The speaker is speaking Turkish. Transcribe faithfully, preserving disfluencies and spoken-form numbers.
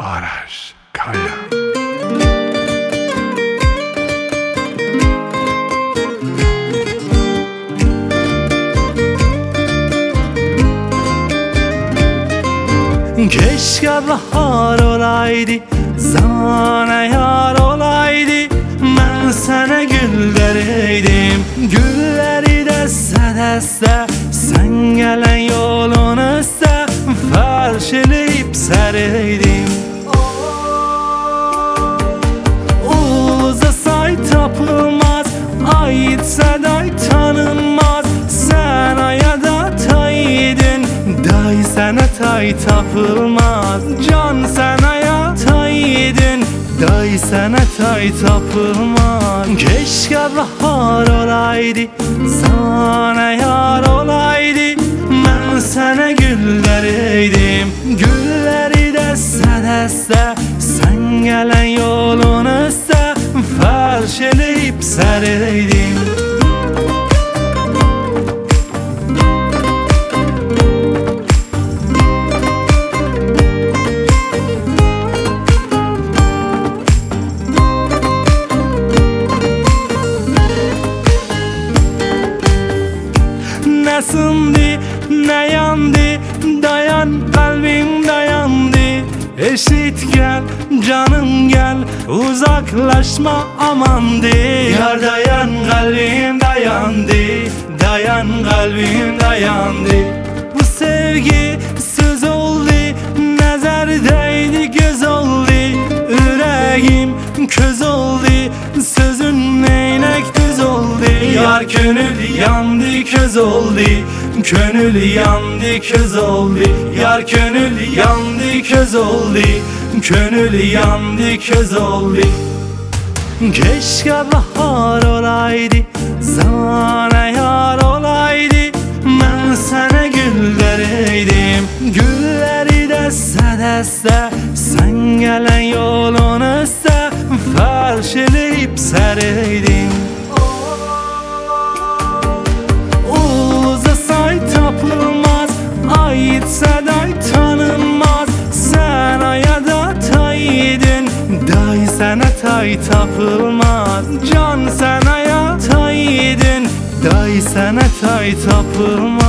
Araş Kaya. Keşke bahar olaydı, zamana yar olaydı. Ben sana gül dereydim, gülleri deste deste. Sen gelen yolun üstte felçeleyip sereydim. Uzasay tapılmaz, aitse day tanınmaz. Sen ayada taydın, day sana tay tapılmaz. Can sen aya taydın, day sana tay tapılmaz. Keşke bahar olaydı, sana yar olaydı. Ben sana gül dereydim, gülleri deste deste. Sen gelen yolun üstte felçeleyip sereydim. Ne sindi, ne yandı, dayan kalbim dayandı. Eşit gel, canım gel, uzaklaşma aman de. Yar dayan kalbim dayandı, dayan kalbim dayandı. Bu sevgi söz oldu, nezerdeydi göz oldu. Yüreğim köz oldu, sözün neynek düz oldu. Yar gönül yandı köz oldu, gönül yandı köz oldu. Yar gönül yandı köz oldu, gönül yandı köz oldu. Keşke bahar olaydı, zamana yar olaydı. Ben sana gül dereydim, gülleri deste deste. Sen gelen yolun üstte felçeleyip sereydim. Uzasay tapılmaz, aitse day tanınmaz. Sen ayada taydın, day sana tay tapılmaz. Can sen aya taydın, day sana tay tapılmaz.